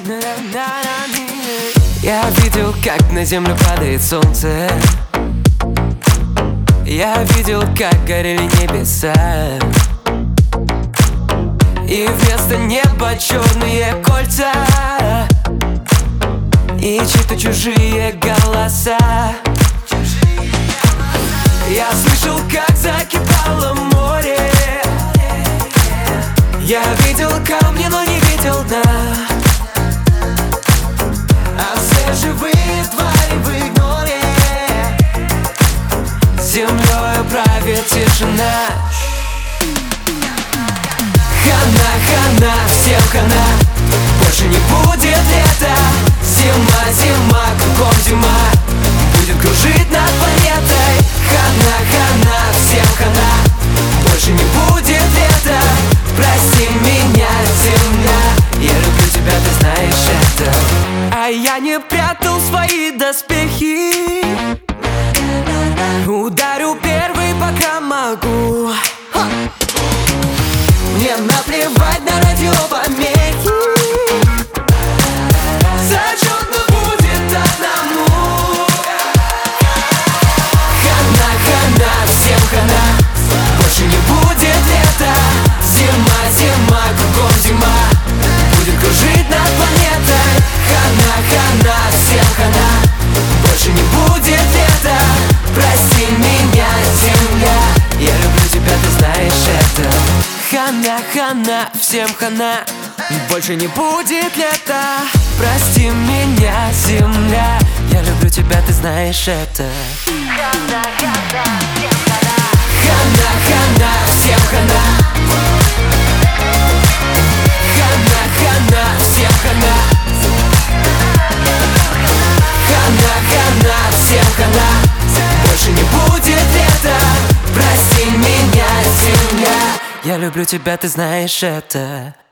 Я видел, как на землю падает солнце. Я видел, как горели небеса, и вместо неба черные кольца и чьи-то чужие голоса. Я слышал, как закипало море. Я видел камни, но не видел дна. А все живые твари в игноре. Землёю правит тишина. Хана, хана, всем хана. Больше не будет лета. Зима, зима, кругом зима. Будет кружить над планетой. Хана, хана, всем хана. Больше не будет лета. Прости меня, земля. Я люблю тебя, ты знаешь это. А я не прятал свои доспехи. Ударю первый, пока могу. Мне наплевать на радиопомехи. Зачетно будет одному. Хана, хана, всем хана. Больше не будет лета. Зима, зима, кругом зима. Будет кружить над планетой. Хана, хана, всем хана. Больше не будет лета. Прости меня, земля. Я люблю тебя, ты знаешь это. Хана, хана, всем хана. Больше не будет лета. Прости меня, земля. Я люблю тебя, ты знаешь это. Хана, хана, всем хана. Хана, хана, всем хана. Хана, хана, всем хана. Хана, хана, всем хана. Больше не будет лета. Прости меня, земля. Я люблю тебя, ты знаешь это.